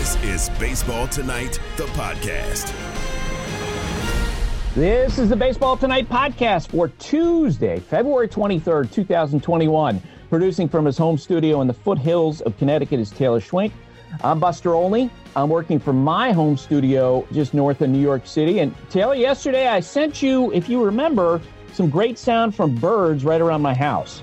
This is Baseball Tonight, the podcast. This is the Baseball Tonight podcast for Tuesday, February 23rd, 2021. Producing from his home studio in the foothills of Connecticut is Taylor Schwenk. I'm Buster Olney. I'm working from my home studio just north of New York City. And Taylor, yesterday I sent you, if you remember, some great sound from birds right around my house.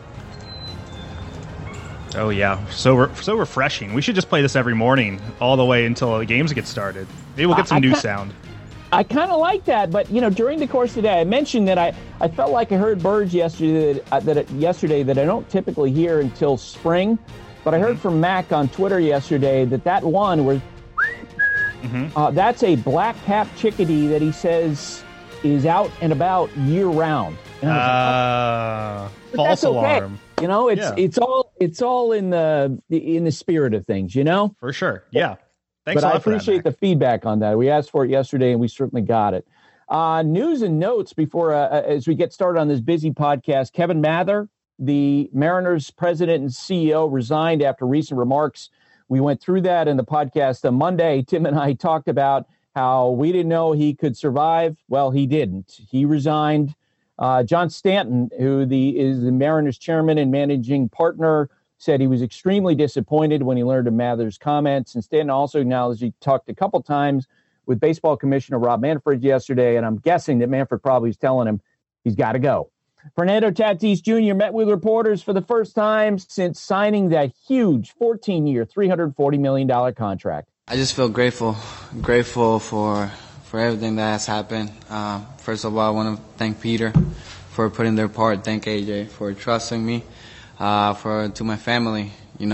Oh, yeah. So refreshing. We should just play this every morning all the way until the games get started. Maybe we'll get some new sound. I kind of like that, but, during the course of the day, I mentioned that I felt like I heard birds yesterday that I don't typically hear until spring. But I heard from Mac on Twitter yesterday that one was, that's a black-capped chickadee that he says is out and about year-round. False alarm. Okay. It's all in the spirit of things, For sure. Yeah. Thanks but a lot I appreciate the feedback on that. We asked for it yesterday, and we certainly got it. News and notes before as we get started on this busy podcast. Kevin Mather, the Mariners president and CEO, resigned after recent remarks. We went through that in the podcast on Monday. Tim and I talked about how we didn't know he could survive. Well, he didn't. He resigned. John Stanton, who is the Mariners chairman and managing partner, said he was extremely disappointed when he learned of Mather's comments. And Stanton also acknowledged he talked a couple times with baseball commissioner Rob Manfred yesterday, and I'm guessing that Manfred probably is telling him he's got to go. Fernando Tatis Jr. met with reporters for the first time since signing that huge 14-year, $340 million contract. I just feel grateful for everything that has happened. First of all, I want to thank Peter for putting their part. Thank AJ for trusting me. To my family,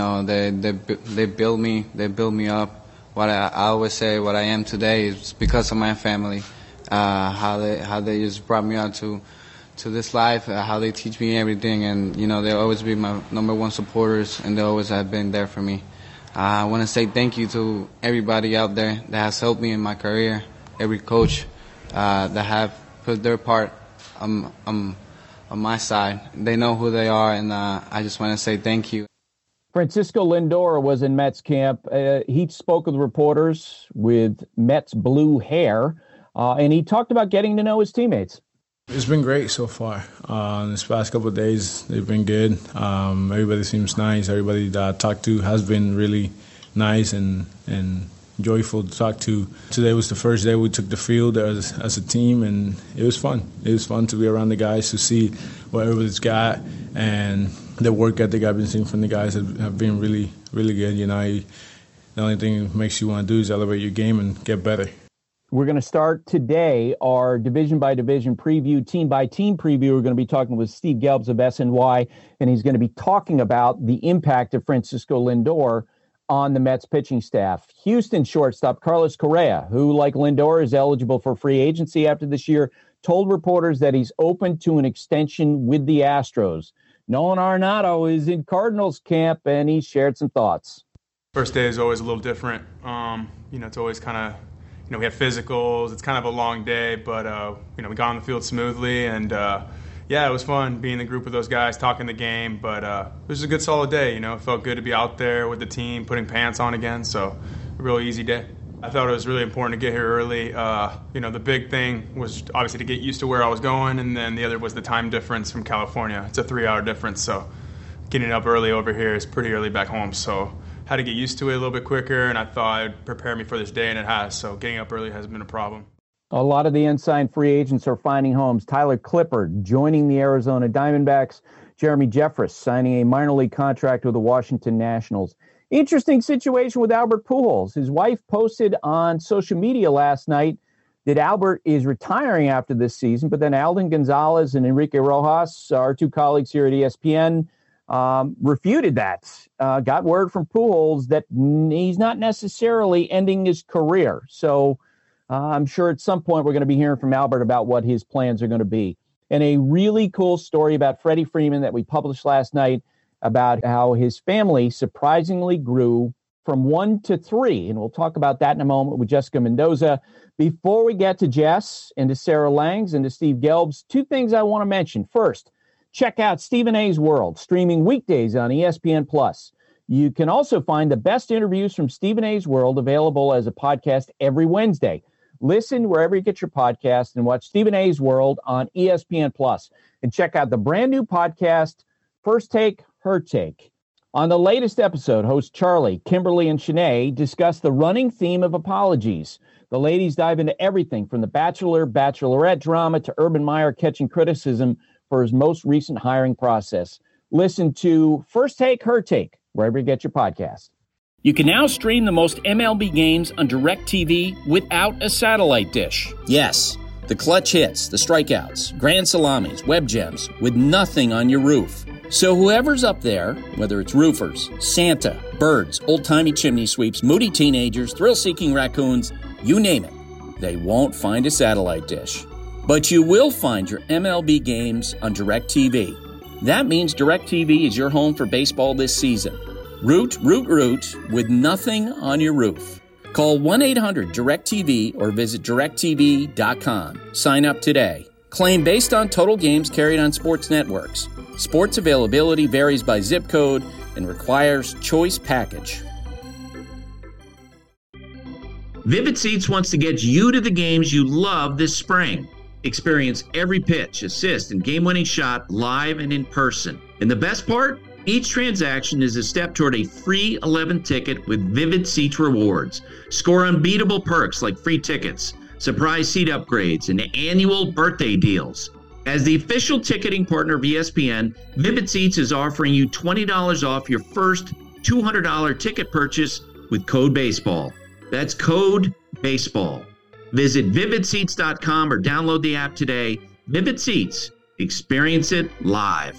they build me up. What I always say, what I am today is because of my family. How they just brought me out to this life. How they teach me everything, and they'll always be my number one supporters, and they always have been there for me. I want to say thank you to everybody out there that has helped me in my career. Every coach that have put their part on my side. They know who they are, and I just want to say thank you. Francisco Lindor was in Mets camp. He spoke with reporters with Mets blue hair, and he talked about getting to know his teammates. It's been great so far. This past couple of days, they've been good. Everybody seems nice. Everybody that I talked to has been really nice and joyful to talk to. Today was the first day we took the field as a team, and it was fun. It was fun to be around the guys, to see what everybody's got, and the work ethic I've been seeing from the guys have been really, really good. The only thing that makes you want to do is elevate your game and get better. We're going to start today our division-by-division preview, team-by-team preview. We're going to be talking with Steve Gelbs of SNY, and he's going to be talking about the impact of Francisco Lindor on the Mets pitching staff. Houston shortstop Carlos Correa, who, like Lindor, is eligible for free agency after this year, told reporters that he's open to an extension with the Astros. Nolan Arenado is in Cardinals camp, and he shared some thoughts. First day is always a little different. It's always kind of, we have physicals. It's kind of a long day, but, we got on the field smoothly, and, it was fun being in the group with those guys, talking the game, but it was a good, solid day. It felt good to be out there with the team, putting pants on again, so a real easy day. I thought it was really important to get here early. The big thing was obviously to get used to where I was going, and then the other was the time difference from California. It's a 3-hour difference, so getting up early over here is pretty early back home, so had to get used to it a little bit quicker, and I thought it would prepare me for this day, and it has, so getting up early hasn't been a problem. A lot of the unsigned free agents are finding homes. Tyler Clippard joining the Arizona Diamondbacks. Jeremy Jeffress signing a minor league contract with the Washington Nationals. Interesting situation with Albert Pujols. His wife posted on social media last night that Albert is retiring after this season, but then Alden Gonzalez and Enrique Rojas, our two colleagues here at ESPN, refuted that. Got word from Pujols that he's not necessarily ending his career. So I'm sure at some point we're going to be hearing from Albert about what his plans are going to be. And a really cool story about Freddie Freeman that we published last night about how his family surprisingly grew from 1 to 3. And we'll talk about that in a moment with Jessica Mendoza. Before we get to Jess and to Sarah Langs and to Steve Gelbs, two things I want to mention. First, check out Stephen A's World, streaming weekdays on ESPN+. You can also find the best interviews from Stephen A's World available as a podcast every Wednesday. Listen wherever you get your podcast and watch Stephen A's World on ESPN+. And check out the brand new podcast, First Take, Her Take. On the latest episode, host Charlie, Kimberly, and Shanae discuss the running theme of apologies. The ladies dive into everything from the Bachelor-Bachelorette drama to Urban Meyer catching criticism for his most recent hiring process. Listen to First Take, Her Take, wherever you get your podcast. You can now stream the most MLB games on DirecTV without a satellite dish. Yes, the clutch hits, the strikeouts, grand salamis, web gems, with nothing on your roof. So whoever's up there, whether it's roofers, Santa, birds, old-timey chimney sweeps, moody teenagers, thrill-seeking raccoons, you name it, they won't find a satellite dish. But you will find your MLB games on DirecTV. That means DirecTV is your home for baseball this season. Root with nothing on your roof. Call 1-800-DirecTV or visit directtv.com. Sign up today. Claim based on total games carried on sports networks. Sports availability varies by zip code and requires choice package. Vivid Seats wants to get you to the games you love this spring. Experience every pitch, assist, and game-winning shot live and in person. And the best part? Each transaction is a step toward a free 11th ticket with Vivid Seats rewards. Score unbeatable perks like free tickets, surprise seat upgrades, and annual birthday deals. As the official ticketing partner of ESPN, Vivid Seats is offering you $20 off your first $200 ticket purchase with code BASEBALL. That's code BASEBALL. Visit vividseats.com or download the app today. Vivid Seats. Experience it live.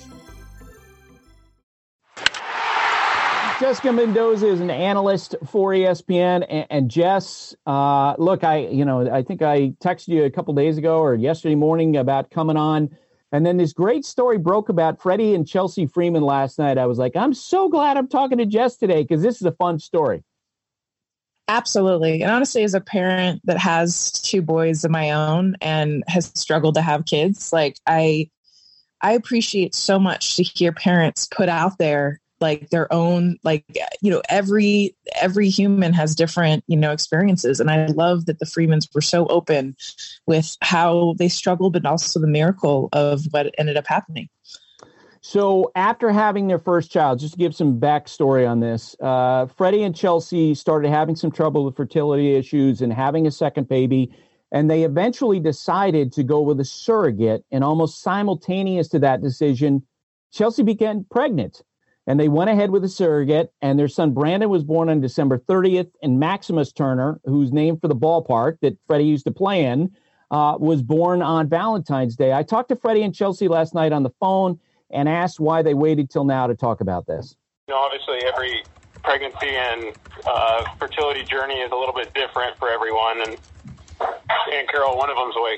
Jessica Mendoza is an analyst for ESPN, and Jess, look, I think I texted you a couple days ago or yesterday morning about coming on, and then this great story broke about Freddie and Chelsea Freeman last night. I was like, I'm so glad I'm talking to Jess today because this is a fun story. Absolutely. And honestly, as a parent that has two boys of my own and has struggled to have kids, like I appreciate so much to hear parents put out there like their own, like, every human has different, experiences. And I love that the Freemans were so open with how they struggled, but also the miracle of what ended up happening. So after having their first child, just to give some backstory on this, Freddie and Chelsea started having some trouble with fertility issues and having a second baby, and they eventually decided to go with a surrogate, and almost simultaneous to that decision, Chelsea became pregnant, and they went ahead with a surrogate, and their son Brandon was born on December 30th, and Maximus Turner, who's named for the ballpark that Freddie used to play in, was born on Valentine's Day. I talked to Freddie and Chelsea last night on the phone and asked why they waited till now to talk about this. Obviously every pregnancy and fertility journey is a little bit different for everyone, and Carol, one of them's awake.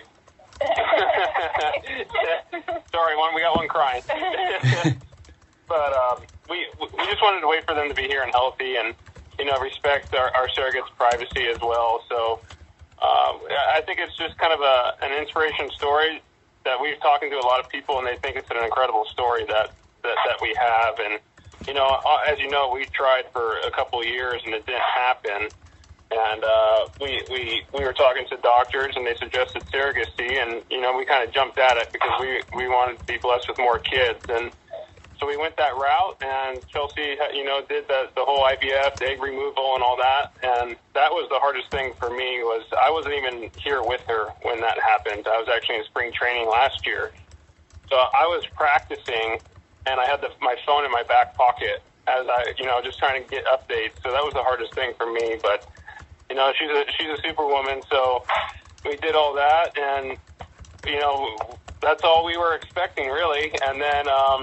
Sorry, we got one crying. But we just wanted to wait for them to be here and healthy, and respect our surrogate's privacy as well. So I think it's just kind of an inspiration story that we've talking to a lot of people, and they think it's an incredible story that we have. And as you know, we tried for a couple of years and it didn't happen. And we were talking to doctors, and they suggested surrogacy, and we kind of jumped at it because we wanted to be blessed with more kids. And so we went that route, and Chelsea, did the whole IVF, the egg removal, and all that. And that was the hardest thing for me. Was I wasn't even here with her when that happened. I was actually in spring training last year, so I was practicing, and I had my phone in my back pocket as I, just trying to get updates. So that was the hardest thing for me. But she's a superwoman, so we did all that, and that's all we were expecting, really. And then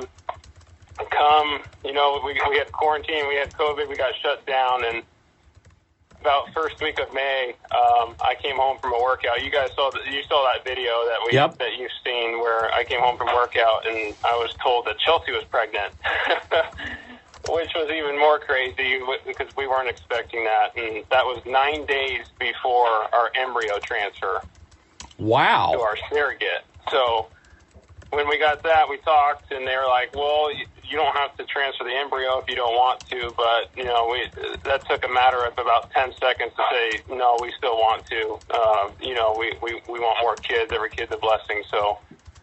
we had quarantine, we had COVID, we got shut down, and about first week of May, I came home from a workout. You guys saw that video that you've seen where I came home from workout and I was told that Chelsea was pregnant, which was even more crazy because we weren't expecting that, and that was 9 days before our embryo transfer. Wow. To our surrogate. So when we got that, we talked, and they were like, well, you don't have to transfer the embryo if you don't want to, but, that took a matter of about 10 seconds to say, no, we still want to. We want more kids. Every kid's a blessing. So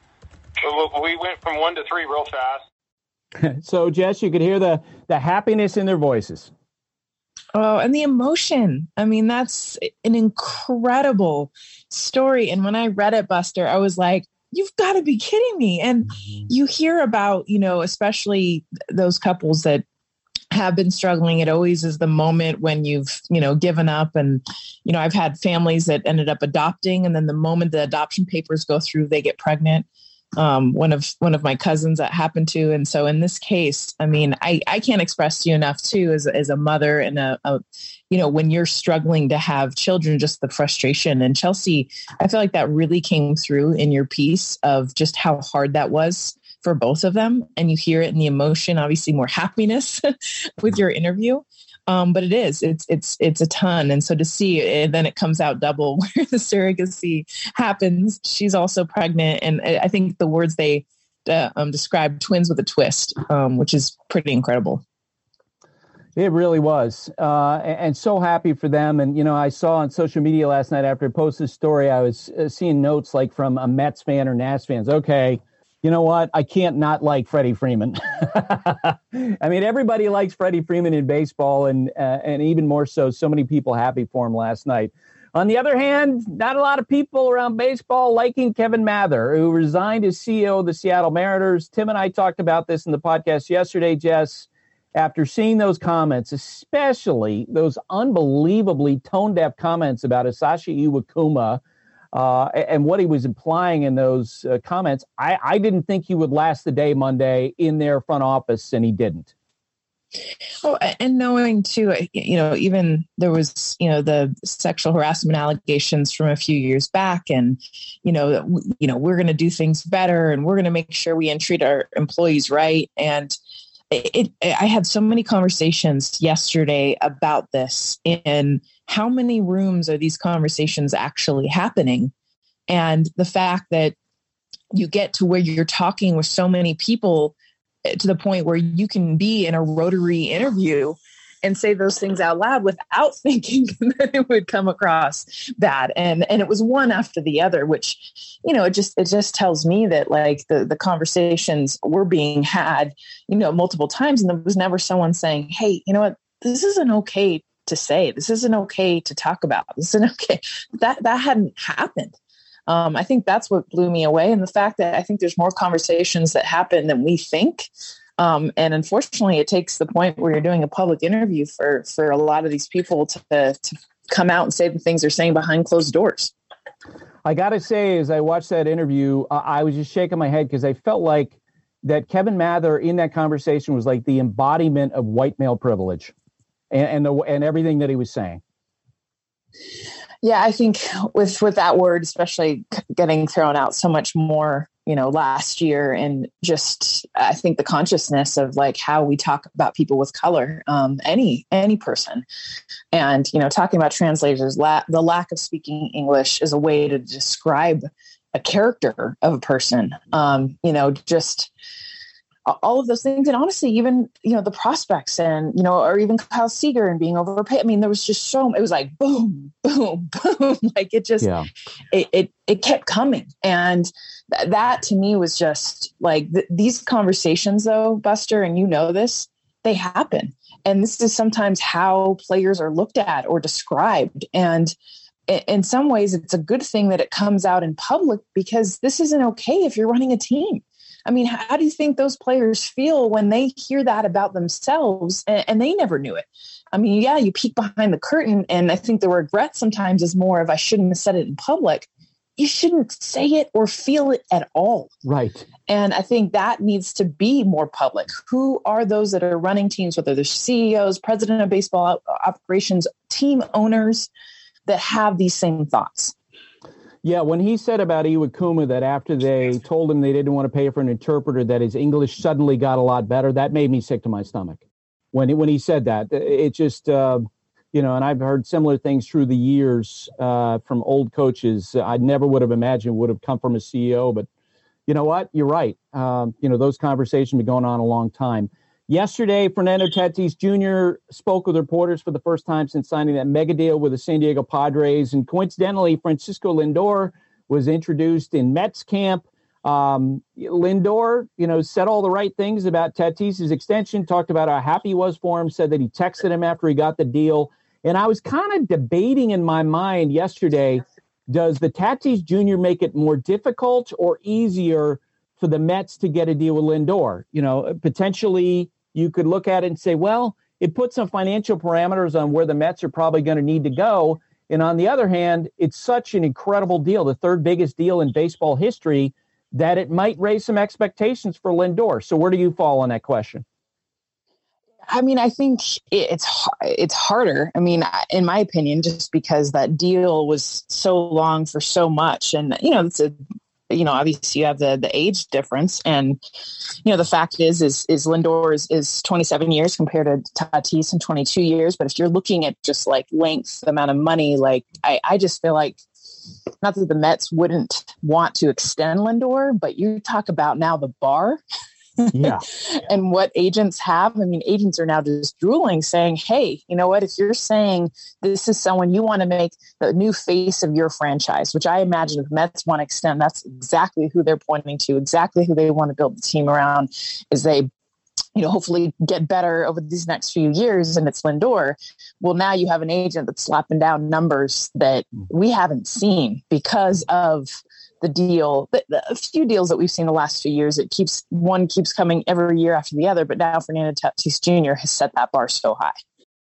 we went from 1 to 3 real fast. So, Jess, you could hear the happiness in their voices. Oh, and the emotion. I mean, that's an incredible story. And when I read it, Buster, I was like, you've got to be kidding me. And you hear about, especially those couples that have been struggling. It always is the moment when you've, given up. And, I've had families that ended up adopting. And then the moment the adoption papers go through, they get pregnant. One of my cousins that happened to. And so in this case, I mean, I can't express to you enough too, as a mother and when you're struggling to have children, just the frustration. And Chelsea, I feel like that really came through in your piece of just how hard that was for both of them. And you hear it in the emotion, obviously more happiness with your interview. But it's a ton. And so to see it, and then it comes out double where the surrogacy happens. She's also pregnant. And I think the words they describe twins with a twist, which is pretty incredible. It really was. And so happy for them. And, I saw on social media last night after I posted this story, I was seeing notes like from a Mets fan or Nats fans. Okay, you know what? I can't not like Freddie Freeman. I mean, everybody likes Freddie Freeman in baseball, and even more so many people happy for him last night. On the other hand, not a lot of people around baseball liking Kevin Mather, who resigned as CEO of the Seattle Mariners. Tim and I talked about this in the podcast yesterday, Jess. After seeing those comments, especially those unbelievably tone-deaf comments about Asashi Iwakuma, and what he was implying in those comments, I didn't think he would last the day Monday in their front office, and he didn't. Oh, and knowing too, even there was, the sexual harassment allegations from a few years back, and we're going to do things better, and we're going to make sure we treat our employees right. And I had so many conversations yesterday about this, and how many rooms are these conversations actually happening? And the fact that you get to where you're talking with so many people to the point where you can be in a rotary interview and say those things out loud without thinking that it would come across bad. And it was one after the other, which, it just tells me that like the conversations were being had, multiple times. And there was never someone saying, hey, you know what, this isn't okay to say, this isn't okay to talk about, this isn't okay. That hadn't happened. I think that's what blew me away. And the fact that I think there's more conversations that happen than we think. And unfortunately, it takes the point where you're doing a public interview for a lot of these people to come out and say the things they're saying behind closed doors. I got to say, as I watched that interview, I was just shaking my head because I felt like that Kevin Mather in that conversation was like the embodiment of white male privilege and everything that he was saying. Yeah, I think with that word, especially getting thrown out so much more, last year, and just I think the consciousness of like how we talk about people with color, any person, and talking about translators, the lack of speaking English is a way to describe a character of a person. Just all of those things. And honestly, even, the prospects and, or even Kyle Seager and being overpaid. I mean, there was just it was like, boom, boom, boom. Like it just, it kept coming. And that to me was just like these conversations though, Buster, and this, they happen. And this is sometimes how players are looked at or described. And in some ways it's a good thing that it comes out in public, because this isn't okay if you're running a team. I mean, how do you think those players feel when they hear that about themselves and they never knew it? I mean, yeah, you peek behind the curtain, and I think the regret sometimes is more of I shouldn't have said it in public. You shouldn't say it or feel it at all. Right. And I think that needs to be more public. Who are those that are running teams, whether they're CEOs, president of baseball operations, team owners, that have these same thoughts? Yeah, when he said about Iwakuma that after they told him they didn't want to pay for an interpreter, that his English suddenly got a lot better, that made me sick to my stomach. When he said that, it just, and I've heard similar things through the years from old coaches. I never would have imagined would have come from a CEO, but you know what? You're right. Those conversations have been going on a long time. Yesterday, Fernando Tatis Jr. spoke with reporters for the first time since signing that mega deal with the San Diego Padres. And coincidentally, Francisco Lindor was introduced in Mets camp. Lindor, said all the right things about Tatis's extension, talked about how happy he was for him, said that he texted him after he got the deal. And I was kind of debating in my mind yesterday, does the Tatis Jr. make it more difficult or easier for the Mets to get a deal with Lindor? Potentially you could look at it and say, well, it puts some financial parameters on where the Mets are probably going to need to go. And on the other hand, it's such an incredible deal, the third biggest deal in baseball history, that it might raise some expectations for Lindor. So where do you fall on that question? I mean, I think it's harder. I mean, in my opinion, just because that deal was so long for so much. And, obviously you have the age difference. And, the fact is Lindor is 27 years compared to Tatis in 22 years. But if you're looking at just like length, the amount of money, like I just feel like, not that the Mets wouldn't want to extend Lindor, but you talk about now the bar. Yeah. And what agents have. I mean, agents are now just drooling saying, hey, you know what, if you're saying this is someone you want to make the new face of your franchise, which I imagine if Mets want to extend, that's exactly who they're pointing to, exactly who they want to build the team around, is they, hopefully get better over these next few years, and it's Lindor. Well, now you have an agent that's slapping down numbers that we haven't seen because of the deal, a few deals that we've seen the last few years. One keeps coming every year after the other, but now Fernando Tatis Jr. has set that bar so high.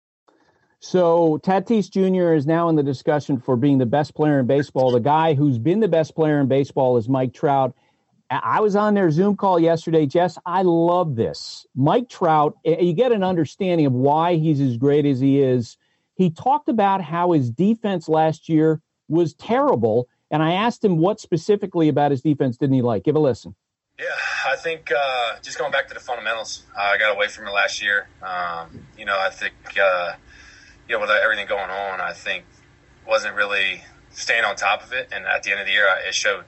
So Tatis Jr. is now in the discussion for being the best player in baseball. The guy who's been the best player in baseball is Mike Trout. I was on their Zoom call yesterday, Jess. I love this. Mike Trout, you get an understanding of why he's as great as he is. He talked about how his defense last year was terrible. And I asked him what specifically about his defense didn't he like. Give a listen. Yeah, I think just going back to the fundamentals, I got away from it last year. I think, with everything going on, I think wasn't really staying on top of it. And at the end of the year, it showed.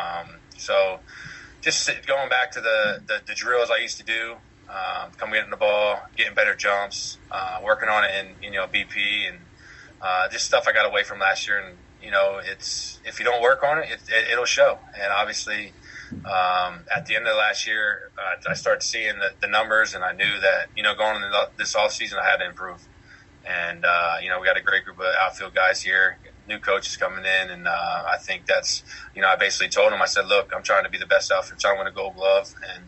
So just going back to the drills I used to do, coming getting the ball, getting better jumps, working on it in, BP and just stuff I got away from last year. And, it's, if you don't work on it, it'll show. And obviously, at the end of last year, I started seeing the numbers, and I knew that, going into this off season, I had to improve. And, we got a great group of outfield guys here, new coaches coming in. And, I think that's, I basically told them, I said, look, I'm trying to be the best outfielder, trying to win a Gold Glove. And,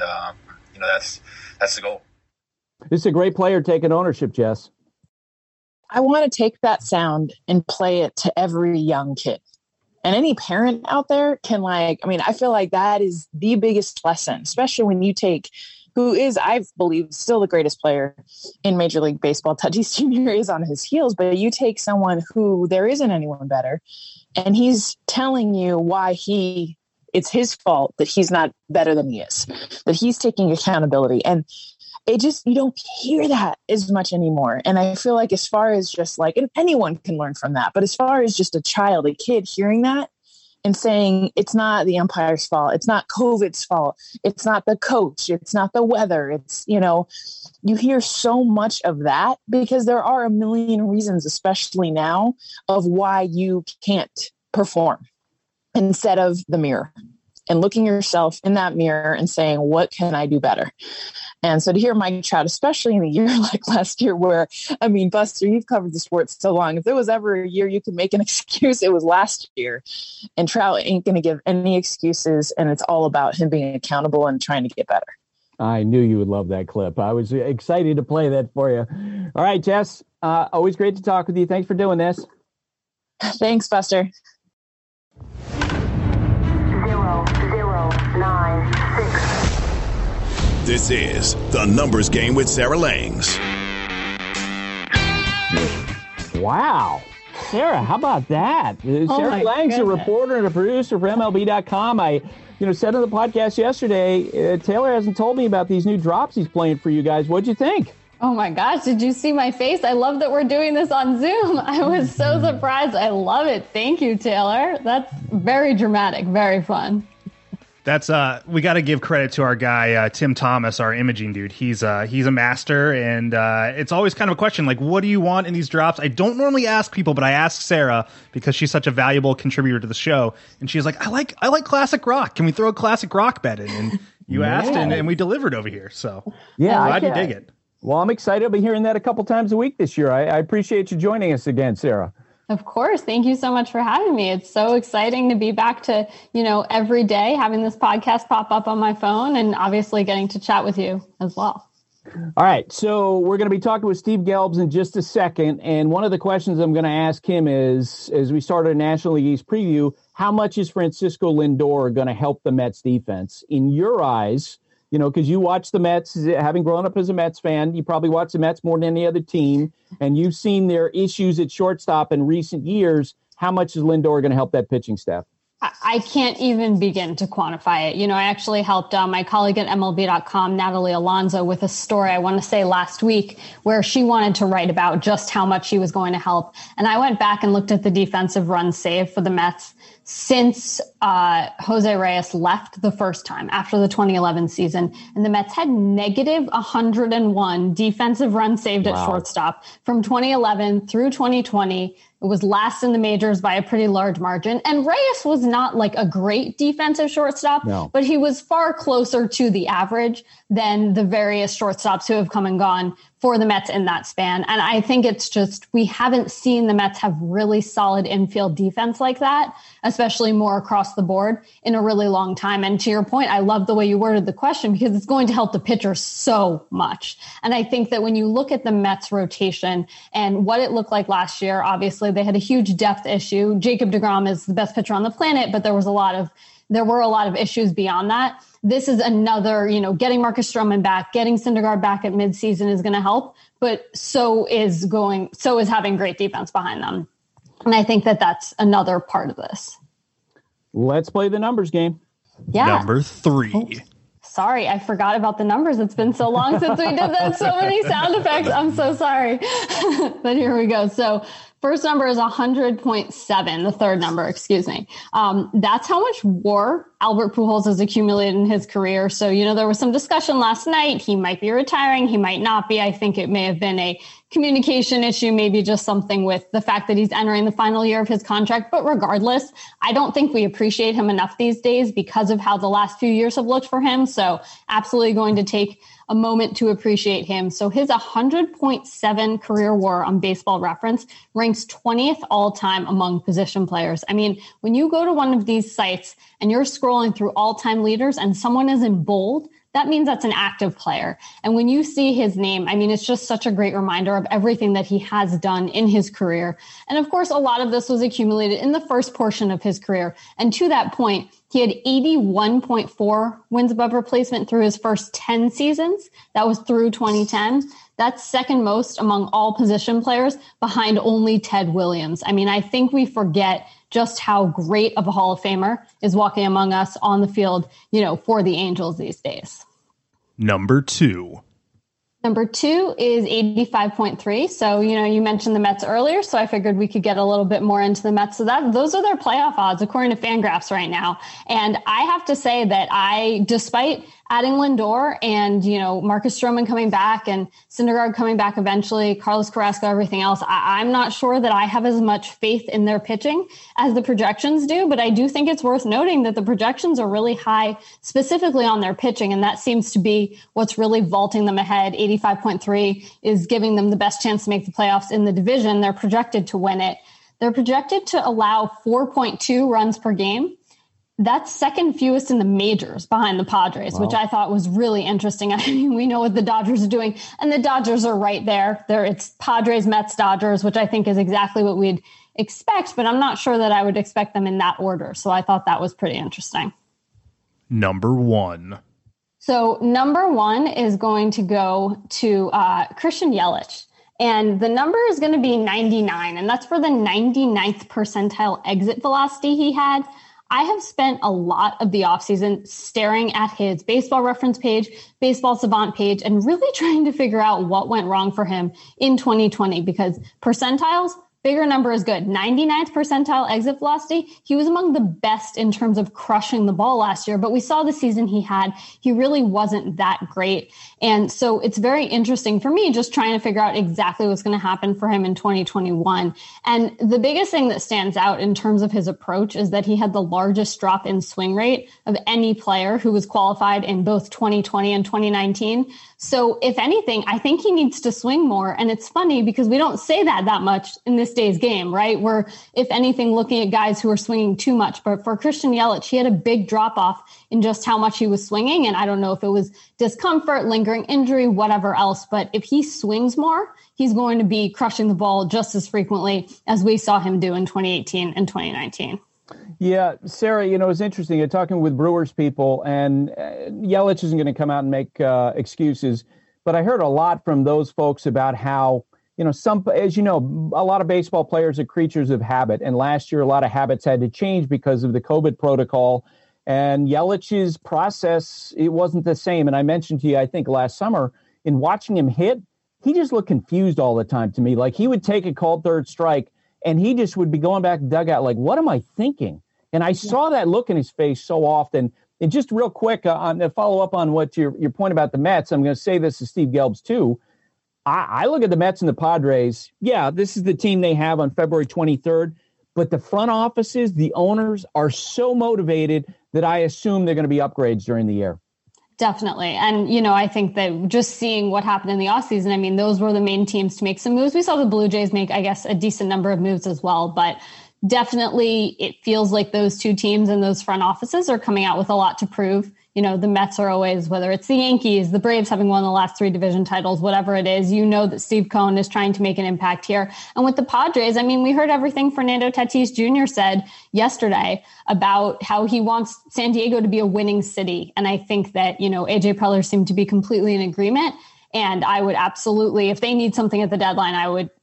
that's the goal. This is a great player taking ownership, Jess. I want to take that sound and play it to every young kid. And any parent out there can I feel like that is the biggest lesson, especially when you take who is, I believe, still the greatest player in Major League Baseball. Tatis Jr. is on his heels, but you take someone who there isn't anyone better, and he's telling you why it's his fault that he's not better than he is, that he's taking accountability. And you don't hear that as much anymore. And I feel like as far as just like, and anyone can learn from that, but as far as just a kid hearing that and saying it's not the umpire's fault, it's not COVID's fault, it's not the coach, it's not the weather, it's, you hear so much of that because there are a million reasons, especially now, of why you can't perform, instead of the mirror and looking yourself in that mirror and saying, what can I do better? And so to hear Mike Trout, especially in a year like last year where, Buster, you've covered the sport so long. If there was ever a year you could make an excuse, it was last year. And Trout ain't going to give any excuses, and it's all about him being accountable and trying to get better. I knew you would love that clip. I was excited to play that for you. All right, Jess, always great to talk with you. Thanks for doing this. Thanks, Buster. 0096. This is The Numbers Game with Sarah Langs. Wow. Sarah, how about that? Sarah Langs, a reporter and a producer for MLB.com. I said on the podcast yesterday, Taylor hasn't told me about these new drops he's playing for you guys. What'd you think? Oh my gosh, did you see my face? I love that we're doing this on Zoom. I was so surprised. I love it. Thank you, Taylor. That's very dramatic, very fun. That's we got to give credit to our guy Tim Thomas, our imaging dude. He's a master, and it's always kind of a question like, what do you want in these drops? I don't normally ask people, but I asked Sarah because she's such a valuable contributor to the show, and she's like, I like classic rock. Can we throw a classic rock bet in? And you asked, and we delivered over here. So yeah, I'm glad you dig it. Well, I'm excited. I'll be hearing that a couple times a week this year. I appreciate you joining us again, Sarah. Of course. Thank you so much for having me. It's so exciting to be back to, every day having this podcast pop up on my phone and obviously getting to chat with you as well. All right. So we're going to be talking with Steve Gelbs in just a second. And one of the questions I'm going to ask him is, as we start a National League East preview, how much is Francisco Lindor going to help the Mets defense? In your eyes, because you watch the Mets, having grown up as a Mets fan, you probably watch the Mets more than any other team, and you've seen their issues at shortstop in recent years. How much is Lindor going to help that pitching staff? I can't even begin to quantify it. I actually helped my colleague at MLB.com, Natalie Alonso, with a story, I want to say last week, where she wanted to write about just how much she was going to help. And I went back and looked at the defensive runs saved for the Mets since Jose Reyes left the first time after the 2011 season. And the Mets had negative 101 defensive runs saved at shortstop from 2011 through 2020. It was last in the majors by a pretty large margin. And Reyes was not like a great defensive shortstop, but he was far closer to the average than the various shortstops who have come and gone for the Mets in that span. And I think it's just, we haven't seen the Mets have really solid infield defense like that, especially more across the board, in a really long time. And to your point, I love the way you worded the question because it's going to help the pitcher so much. And I think that when you look at the Mets rotation and what it looked like last year, obviously they had a huge depth issue. Jacob deGrom is the best pitcher on the planet, but there were a lot of issues beyond that. This is another, getting Marcus Stroman back, getting Syndergaard back at midseason is going to help, but so is having great defense behind them. And I think that that's another part of this. Let's play the numbers game. Yeah. Number 3. Oh, sorry, I forgot about the numbers. It's been so long since we did that. So many sound effects. I'm so sorry. But here we go. So first number is 100.7, the third number, excuse me. That's how much WAR Albert Pujols has accumulated in his career. So, there was some discussion last night. He might be retiring. He might not be. I think it may have been a communication issue, maybe just something with the fact that he's entering the final year of his contract. But regardless, I don't think we appreciate him enough these days because of how the last few years have looked for him. So absolutely going to take a moment to appreciate him. So his 100.7 career WAR on Baseball Reference ranks 20th all time among position players. I mean, when you go to one of these sites and you're scrolling through all time leaders and someone is in bold, that means that's an active player. And when you see his name, I mean, it's just such a great reminder of everything that he has done in his career. And of course, a lot of this was accumulated in the first portion of his career. And to that point, he had 81.4 wins above replacement through his first 10 seasons. That was through 2010. That's second most among all position players, behind only Ted Williams. I mean, I think we forget just how great of a Hall of Famer is walking among us on the field, for the Angels these days. Number 2. Number 2 is 85.3. So, you mentioned the Mets earlier, so I figured we could get a little bit more into the Mets. So those are their playoff odds according to Fangraphs right now. And I have to say that despite adding Lindor and, Marcus Stroman coming back and Syndergaard coming back eventually, Carlos Carrasco, everything else, I'm not sure that I have as much faith in their pitching as the projections do. But I do think it's worth noting that the projections are really high, specifically on their pitching. And that seems to be what's really vaulting them ahead. 85.3 is giving them the best chance to make the playoffs in the division. They're projected to win it. They're projected to allow 4.2 runs per game. That's second fewest in the majors behind the Padres, which I thought was really interesting. I mean, we know what the Dodgers are doing, and the Dodgers are right there. It's Padres, Mets, Dodgers, which I think is exactly what we'd expect, but I'm not sure that I would expect them in that order. So I thought that was pretty interesting. Number 1. So number 1 is going to go to Christian Yelich. And the number is going to be 99, and that's for the 99th percentile exit velocity he had. I have spent a lot of the offseason staring at his Baseball Reference page, Baseball Savant page, and really trying to figure out what went wrong for him in 2020, because percentiles, bigger number is good. 99th percentile exit velocity. He was among the best in terms of crushing the ball last year, but we saw the season he had. He really wasn't that great. And so it's very interesting for me just trying to figure out exactly what's going to happen for him in 2021. And the biggest thing that stands out in terms of his approach is that he had the largest drop in swing rate of any player who was qualified in both 2020 and 2019. So if anything, I think he needs to swing more. And it's funny because we don't say that much in this day's game, right? We're, if anything, looking at guys who are swinging too much. But for Christian Yelich, he had a big drop off in just how much he was swinging. And I don't know if it was discomfort, lingering injury, whatever else. But if he swings more, he's going to be crushing the ball just as frequently as we saw him do in 2018 and 2019. Yeah, Sarah, it's interesting. You're talking with Brewers people, and Yelich isn't going to come out and make excuses. But I heard a lot from those folks about how, as you know, a lot of baseball players are creatures of habit. And last year, a lot of habits had to change because of the COVID protocol. And Yelich's process, it wasn't the same. And I mentioned to you, I think last summer, in watching him hit, he just looked confused all the time to me. Like he would take a called third strike, and he just would be going back to dugout like, what am I thinking? And I saw that look in his face so often. And just real quick, to follow up on what your point about the Mets, I'm going to say this to Steve Gelbs too. I look at the Mets and the Padres. Yeah, this is the team they have on February 23rd. But the front offices, the owners are so motivated that I assume they're going to be upgrades during the year. Definitely. And, I think that just seeing what happened in the offseason, those were the main teams to make some moves. We saw the Blue Jays make, I guess, a decent number of moves as well. But definitely it feels like those two teams and those front offices are coming out with a lot to prove. The Mets are always, whether it's the Yankees, the Braves having won the last 3 division titles, whatever it is, that Steve Cohen is trying to make an impact here. And with the Padres, we heard everything Fernando Tatis Jr. said yesterday about how he wants San Diego to be a winning city. And I think that, AJ Preller seemed to be completely in agreement. And I would absolutely, if they need something at the deadline,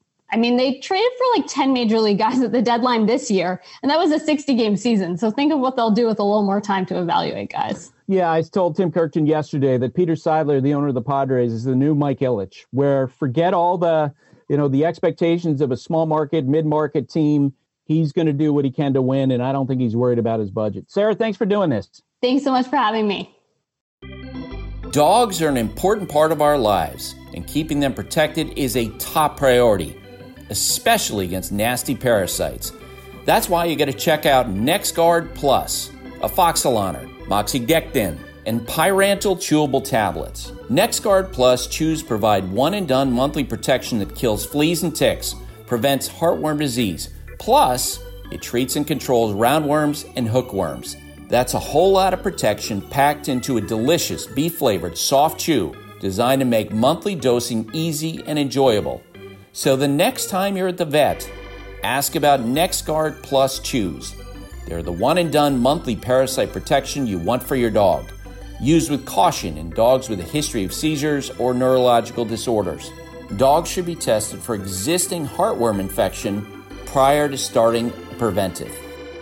they traded for 10 major league guys at the deadline this year, and that was a 60-game season. So think of what they'll do with a little more time to evaluate guys. Yeah, I told Tim Kirkton yesterday that Peter Seidler, the owner of the Padres, is the new Mike Ilitch, where forget all the, the expectations of a small market, mid-market team. He's going to do what he can to win, and I don't think he's worried about his budget. Sarah, thanks for doing this. Thanks so much for having me. Dogs are an important part of our lives, and keeping them protected is a top priority, especially against nasty parasites. That's why you got to check out NexGard Plus, Afoxolaner, Moxidectin, and Pyrantel chewable tablets. NexGard Plus chews provide one-and-done monthly protection that kills fleas and ticks, prevents heartworm disease. Plus, it treats and controls roundworms and hookworms. That's a whole lot of protection packed into a delicious beef-flavored soft chew designed to make monthly dosing easy and enjoyable. So the next time you're at the vet, ask about NexGard Plus chews. They're the one-and-done monthly parasite protection you want for your dog. Used with caution in dogs with a history of seizures or neurological disorders. Dogs should be tested for existing heartworm infection prior to starting preventive.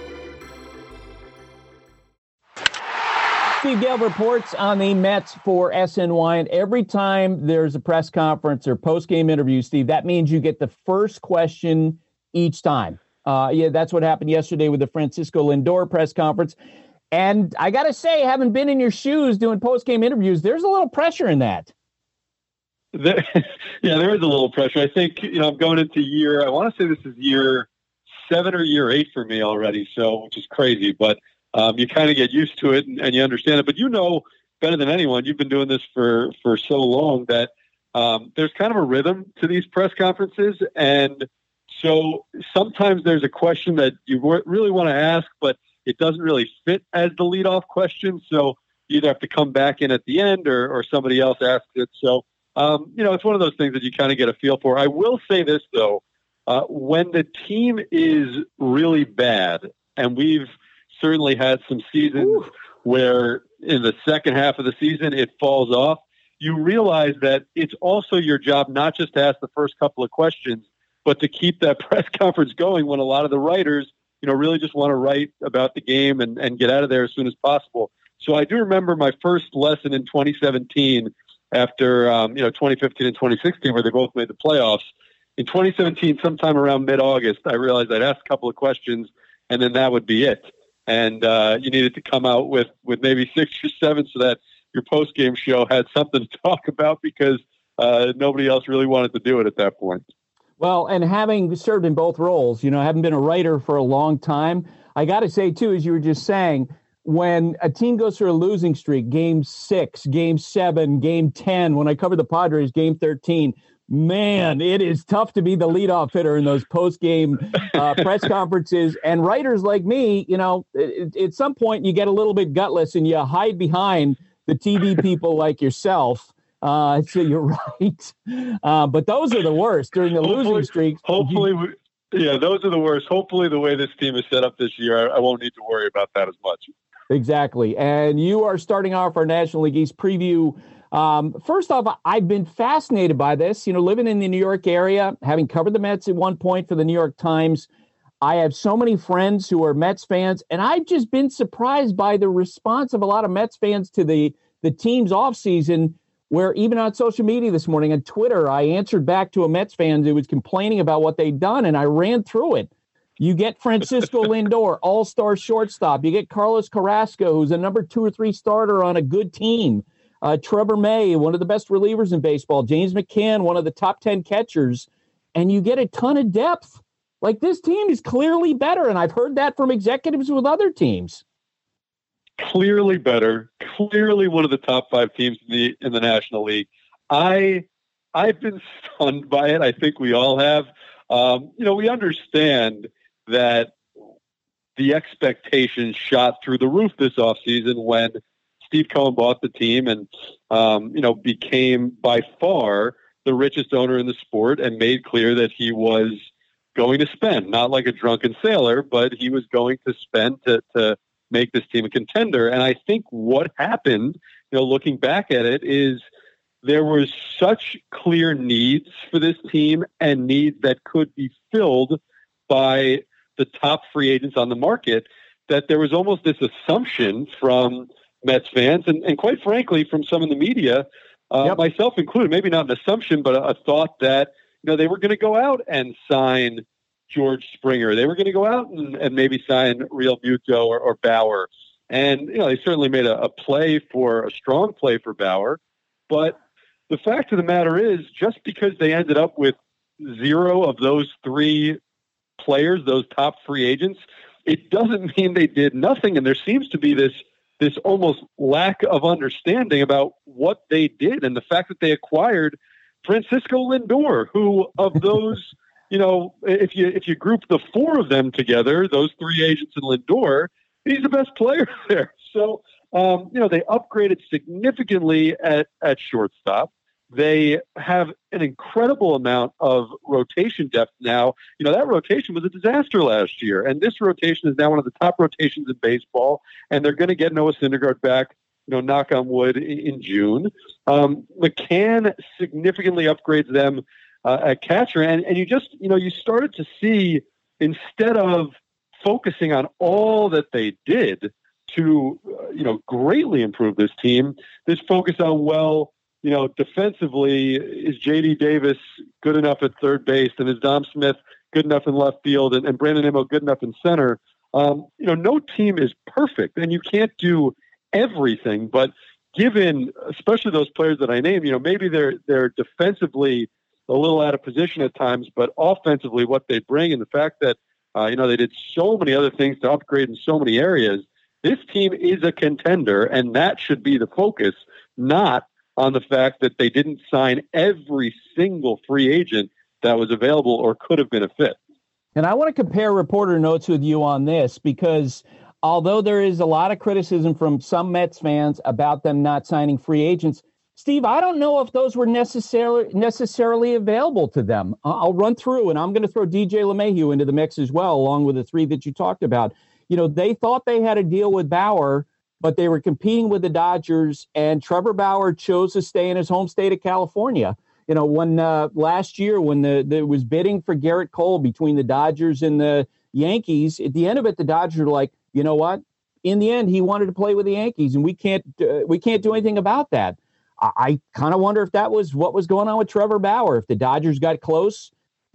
Steve Gelb reports on the Mets for SNY, and every time there's a press conference or post-game interview, Steve, that means you get the first question each time. That's what happened yesterday with the Francisco Lindor press conference. And I got to say, having been in your shoes doing post-game interviews, there's a little pressure in that. There is a little pressure. I think, I'm going into I want to say this is year 7 or year 8 for me already, which is crazy. But you kind of get used to it and you understand it. But better than anyone, you've been doing this for so long that there's kind of a rhythm to these press conferences. And so sometimes there's a question that you really want to ask, but it doesn't really fit as the leadoff question. So you either have to come back in at the end or somebody else asks it. So, it's one of those things that you kind of get a feel for. I will say this, though. When the team is really bad, and we've certainly had some seasons where in the second half of the season it falls off, you realize that it's also your job not just to ask the first couple of questions, but to keep that press conference going when a lot of the writers, really just want to write about the game and get out of there as soon as possible. So I do remember my first lesson in 2017 after, 2015 and 2016, where they both made the playoffs. in 2017, sometime around mid-August, I realized I'd ask a couple of questions, and then that would be it. And you needed to come out with maybe 6 or 7 so that your post-game show had something to talk about, because nobody else really wanted to do it at that point. Well, and having served in both roles, having been a writer for a long time, I got to say, too, as you were just saying, when a team goes through a losing streak, game 6, game 7, game 10, when I covered the Padres, game 13, man, it is tough to be the leadoff hitter in those post-game press conferences. And writers like me, at some point you get a little bit gutless and you hide behind the TV people like yourself. So you're right. But those are the worst during the losing streaks. Those are the worst. Hopefully the way this team is set up this year, I won't need to worry about that as much. Exactly. And you are starting off our National League East preview. First off, I've been fascinated by this, living in the New York area, having covered the Mets at one point for the New York Times. I have so many friends who are Mets fans, and I've just been surprised by the response of a lot of Mets fans to the team's offseason, where even on social media this morning, on Twitter, I answered back to a Mets fan who was complaining about what they'd done, and I ran through it. You get Francisco Lindor, all-star shortstop. You get Carlos Carrasco, who's a number 2 or 3 starter on a good team. Trevor May, one of the best relievers in baseball. James McCann, one of the top 10 catchers. And you get a ton of depth. Like, this team is clearly better, and I've heard that from executives with other teams. Clearly better. Clearly one of the top 5 teams in the National League. I've been stunned by it. I think we all have. We understand that the expectations shot through the roof this offseason when Steve Cohen bought the team and, became by far the richest owner in the sport and made clear that he was going to spend, not like a drunken sailor, but he was going to spend to make this team a contender. And I think what happened, looking back at it, is there was such clear needs for this team and needs that could be filled by the top free agents on the market that there was almost this assumption from Mets fans and quite frankly from some in the media, myself included, maybe not an assumption, but a thought that they were going to go out and sign George Springer. They were going to go out and maybe sign Real Muto or Bauer. And, they certainly made a strong play for Bauer. But the fact of the matter is, just because they ended up with 0 of those 3 players, those top free agents, it doesn't mean they did nothing. And there seems to be this almost lack of understanding about what they did. And the fact that they acquired Francisco Lindor, who of those, if you group the 4 of them together, those 3 agents and Lindor, he's the best player there. So, they upgraded significantly at shortstop. They have an incredible amount of rotation depth now. That rotation was a disaster last year, and this rotation is now one of the top rotations in baseball, and they're going to get Noah Syndergaard back, knock on wood, in June. McCann significantly upgrades them at catcher, and you started to see, instead of focusing on all that they did to, greatly improve this team, this focus on, defensively, is J.D. Davis good enough at third base, and is Dom Smith good enough in left field, and Brandon Nimmo good enough in center? No team is perfect, and you can't do everything. But given, especially those players that I named, maybe they're defensively a little out of position at times, but offensively, what they bring, and the fact that they did so many other things to upgrade in so many areas, this team is a contender, and that should be the focus, not on the fact that they didn't sign every single free agent that was available or could have been a fit. And I want to compare reporter notes with you on this, because although there is a lot of criticism from some Mets fans about them not signing free agents, Steve, I don't know if those were necessarily available to them. I'll run through, and I'm going to throw DJ LeMahieu into the mix as well, along with the 3 that you talked about. They thought they had a deal with Bauer, but they were competing with the Dodgers, and Trevor Bauer chose to stay in his home state of California. When last year, when there was bidding for Garrett Cole between the Dodgers and the Yankees, at the end of it, the Dodgers were like, you know what? In the end, he wanted to play with the Yankees, and we can't do anything about that. I kind of wonder if that was what was going on with Trevor Bauer. If the Dodgers got close,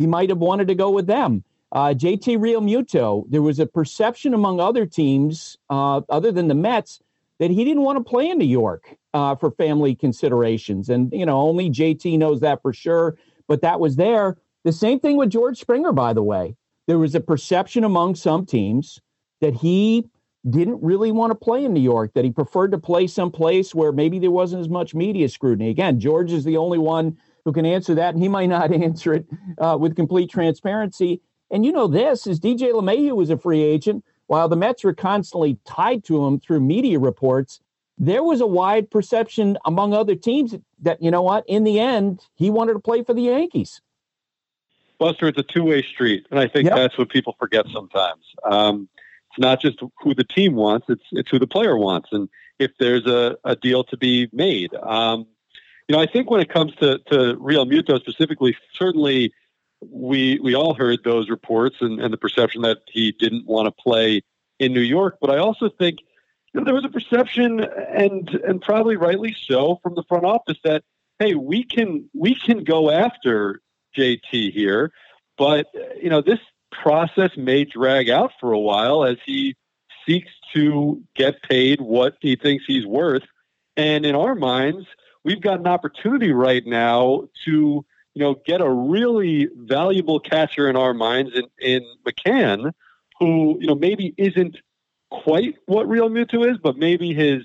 he might have wanted to go with them. JT Realmuto, there was a perception among other teams, other than the Mets, that he didn't want to play in New York for family considerations. And, only JT knows that for sure, but that was there. The same thing with George Springer, by the way. There was a perception among some teams that he didn't really want to play in New York, that he preferred to play someplace where maybe there wasn't as much media scrutiny. Again, George is the only one who can answer that, and he might not answer it with complete transparency. And this is DJ LeMahieu was a free agent. While the Mets were constantly tied to him through media reports, there was a wide perception among other teams that, in the end, he wanted to play for the Yankees. Buster, it's a two-way street, and I think that's what people forget sometimes. It's not just who the team wants, it's who the player wants, and if there's a deal to be made. I think when it comes to Realmuto specifically, certainly we all heard those reports and the perception that he didn't want to play in New York, but I also think there was a perception, and probably rightly so, from the front office that, hey, we can go after JT here, but this process may drag out for a while as he seeks to get paid what he thinks he's worth. And in our minds, we've got an opportunity right now to get a really valuable catcher in our minds in McCann, who maybe isn't quite what Realmuto is, but maybe his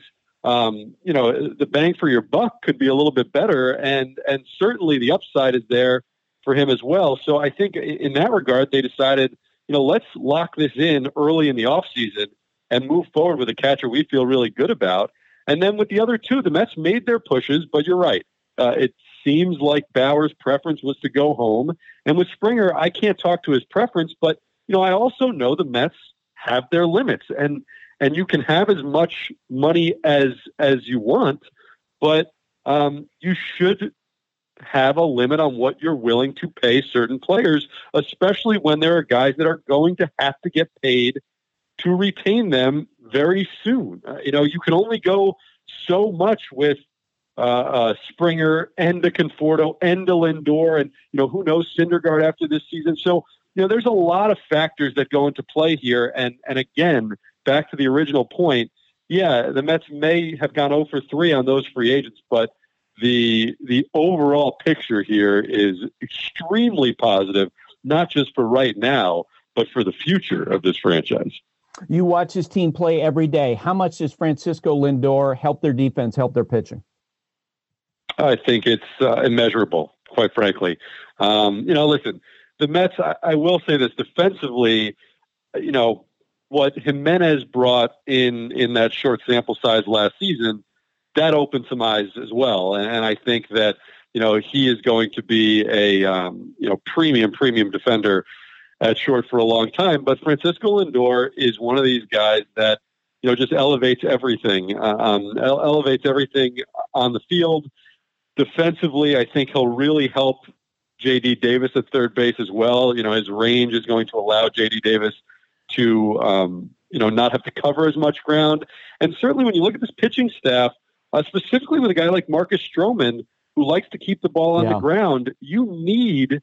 the bang for your buck could be a little bit better, and certainly the upside is there for him as well. So I think in that regard, they decided, let's lock this in early in the offseason and move forward with a catcher we feel really good about. And then with the other two, the Mets made their pushes, but you're right. It seems like Bauer's preference was to go home. And with Springer, I can't talk to his preference, but, I also know the Mets have their limits. And you can have as much money as you want, but you should have a limit on what you're willing to pay certain players, especially when there are guys that are going to have to get paid to retain them very soon. You can only go so much with Springer and the Conforto and the Lindor and, who knows, Syndergaard after this season. So, there's a lot of factors that go into play here. And again, back to the original point, the Mets may have gone 0 for 3 on those free agents, but the overall picture here is extremely positive, not just for right now, but for the future of this franchise. You watch this team play every day. How much does Francisco Lindor help their defense, help their pitching? I think it's immeasurable, quite frankly. Listen, the Mets, I will say this, defensively, what Jimenez brought in that short sample size last season, that opened some eyes as well. And I think that, he is going to be a, premium defender at short for a long time. But Francisco Lindor is one of these guys that, just elevates everything, elevates everything on the field. Defensively, I think he'll really help J.D. Davis at third base as well. His range is going to allow J.D. Davis to, not have to cover as much ground. And certainly when you look at this pitching staff, specifically with a guy like Marcus Stroman, who likes to keep the ball on the ground, you need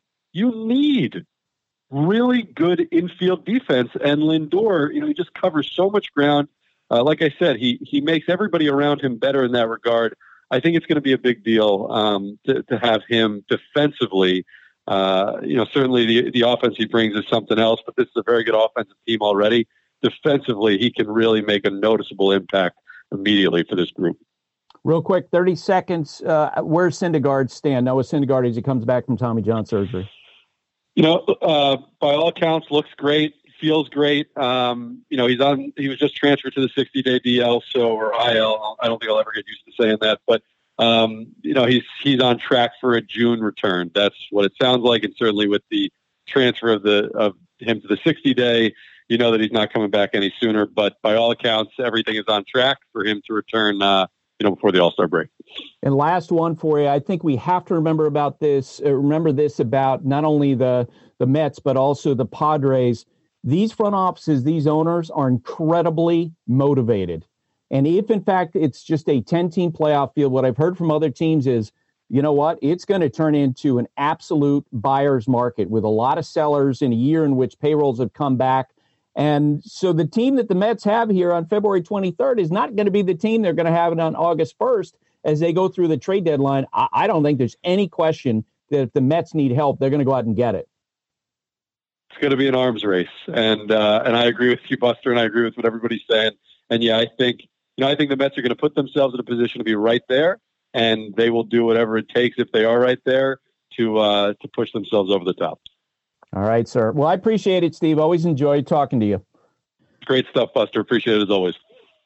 really good infield defense. And Lindor, he just covers so much ground. Like I said, he makes everybody around him better in that regard. I think it's going to be a big deal to have him defensively. Certainly the offense he brings is something else, but this is a very good offensive team already. Defensively, he can really make a noticeable impact immediately for this group. Real quick, 30 seconds. Where's Syndergaard stand? Noah Syndergaard as he comes back from Tommy John surgery. By all accounts, looks great, feels great. He was just transferred to the 60-day DL, or IL. I don't think I'll ever get used to saying that, but he's on track for a June return. That's what it sounds like, and certainly with the transfer of him to the 60-day, that he's not coming back any sooner. But by all accounts, everything is on track for him to return. Before the All-Star break. And last one for you. I think we have to remember this about not only the Mets, but also the Padres. These front offices, these owners are incredibly motivated. And if, in fact, it's just a 10-team playoff field, what I've heard from other teams is you know what? It's going to turn into an absolute buyer's market with a lot of sellers in a year in which payrolls have come back. And so the team that the Mets have here on February 23rd is not going to be the team they're going to have it on August 1st as they go through the trade deadline. I don't think there's any question that if the Mets need help, they're going to go out and get it. It's going to be an arms race. And I agree with you, Buster, and I agree with what everybody's saying. And yeah, I think the Mets are going to put themselves in a position to be right there, and they will do whatever it takes if they are right there to push themselves over the top. All right, sir. Well, I appreciate it, Steve. Always enjoyed talking to you. Great stuff, Buster. Appreciate it as always.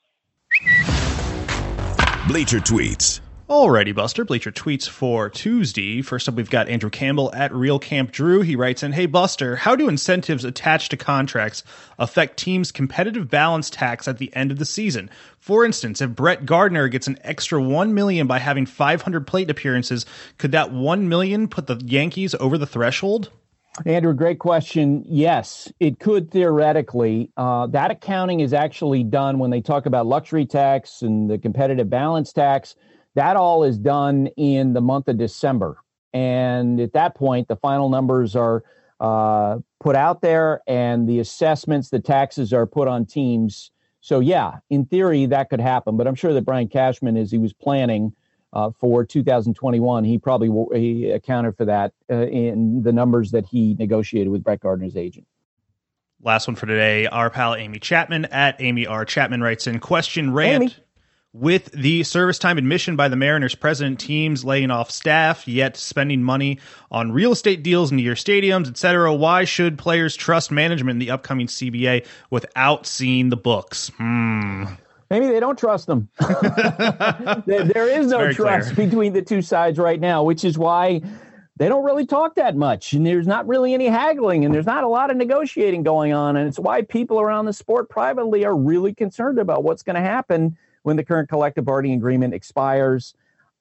Bleacher Tweets. Alrighty, Buster. Bleacher Tweets for Tuesday. First up, we've got Andrew Campbell at Real Camp Drew. He writes in, "Hey, Buster, how do incentives attached to contracts affect teams' competitive balance tax at the end of the season? For instance, if Brett Gardner gets an extra $1 million by having 500 plate appearances, could that $1 million put the Yankees over the threshold?" Andrew, great question. Yes, it could theoretically. That accounting is actually done when they talk about luxury tax and the competitive balance tax. That all is done in the month of December. And at that point, the final numbers are put out there and the assessments, the taxes are put on teams. So, yeah, in theory, that could happen. But I'm sure that Brian Cashman, as he was planning for 2021, he accounted for that in the numbers that he negotiated with Brett Gardner's agent. Last one for today. Our pal Amy Chapman at Amy R. Chapman writes in, question rant. Amy. With the service time admission by the Mariners president, teams laying off staff, yet spending money on real estate deals near stadiums, etc., why should players trust management in the upcoming CBA without seeing the books? Maybe they don't trust them. There is no trust between the two sides right now, which is why they don't really talk that much. And there's not really any haggling, and there's not a lot of negotiating going on. And it's why people around the sport privately are really concerned about what's going to happen when the current collective bargaining agreement expires.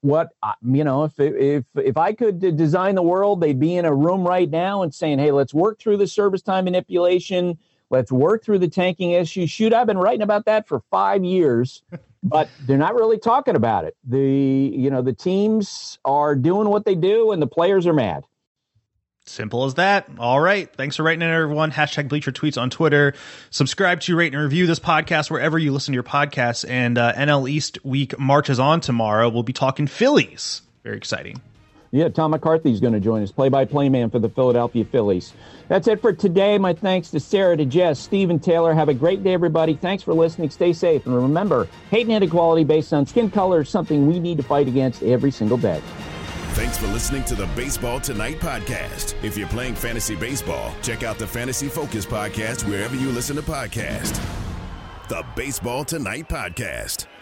If I could design the world, they'd be in a room right now and saying, hey, let's work through the service time manipulation. Let's work through the tanking issue. Shoot, I've been writing about that for 5 years, but they're not really talking about it. The teams are doing what they do and the players are mad. Simple as that. All right. Thanks for writing in, everyone. Hashtag Bleacher Tweets on Twitter. Subscribe to, rate, and review this podcast wherever you listen to your podcasts. And NL East week marches on tomorrow. We'll be talking Phillies. Very exciting. Yeah, Tom McCarthy's going to join us, play-by-play man for the Philadelphia Phillies. That's it for today. My thanks to Sarah, to Jess, Steve, and Taylor. Have a great day, everybody. Thanks for listening. Stay safe. And remember, hate and inequality based on skin color is something we need to fight against every single day. Thanks for listening to the Baseball Tonight podcast. If you're playing fantasy baseball, check out the Fantasy Focus podcast wherever you listen to podcasts. The Baseball Tonight podcast.